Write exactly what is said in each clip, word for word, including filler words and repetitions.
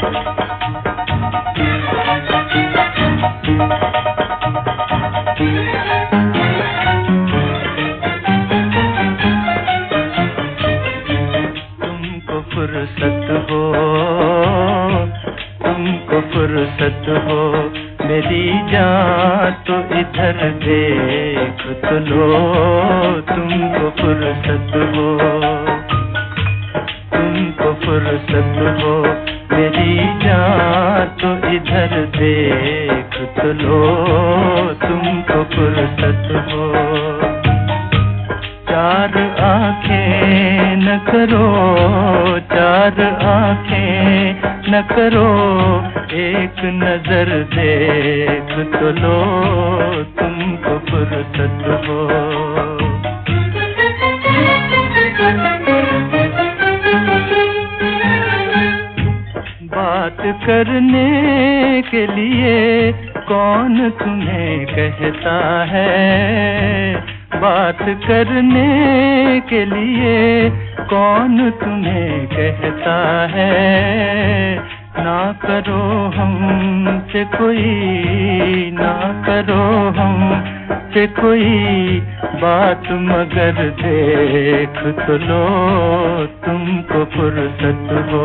तुमको फुर्सत हो, तुमको फुर्सत हो, मेरी जान तो इधर देख तो लो। तुमको फुर्सत हो, तुमको फुर्सत हो, मेरी जान तो इधर देख तो लो। तुमको फुर्सत हो, चार आंखें न करो, चार आंखें न करो, एक नजर देख तो लो। तुमको फुर्सत हो, बात करने के लिए कौन तुम्हें कहता है, बात करने के लिए कौन तुम्हें कहता है। ना करो हमसे कोई, ना करो हमसे कोई बात, मगर देख तो लो। तुमको फुर्सत हो,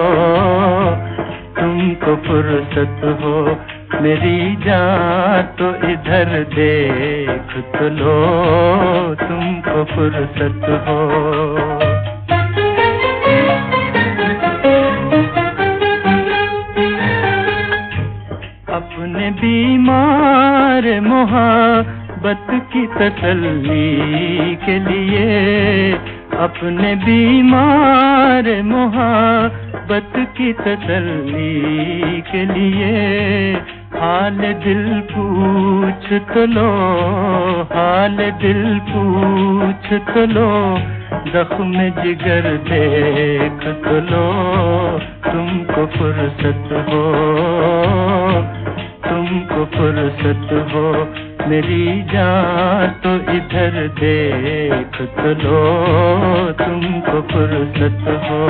तुमको फुर्सत हो, मेरी जान तो इधर देख तो लो। तुमको फुर्सत हो, अपने बीमार मोहब्बत की तसल्ली के लिए, अपने बीमार मोहब्बत की तसल्ली के लिए हाल दिल पूछ तो लो, हाल दिल पूछ तो लो, जख्म जिगर देख तो लो। तुमको फुर्सत हो, तुमको फुर्सत हो, मेरी जान तो इधर देख तो लो। तुमको फुर्सत हो,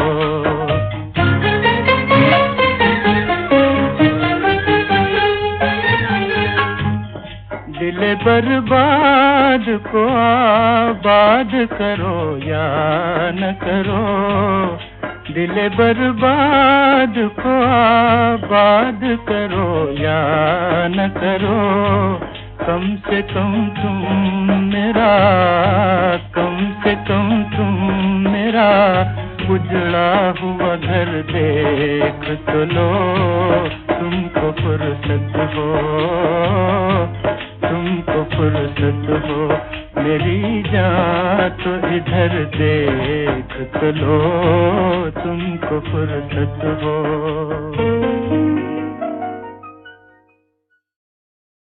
दिल बर्बाद को आबाद करो या न करो, दिल बर्बाद को आबाद करो या न करो। कम से कम तुम मेरा, कम से कम तुम मेरा उजड़ा हुआ घर देख तो लो। तुमको फुर्सत हो, तुमको फुर्सत हो, मेरी जान तो इधर देख तो लो। तुमको फुर्सत हो।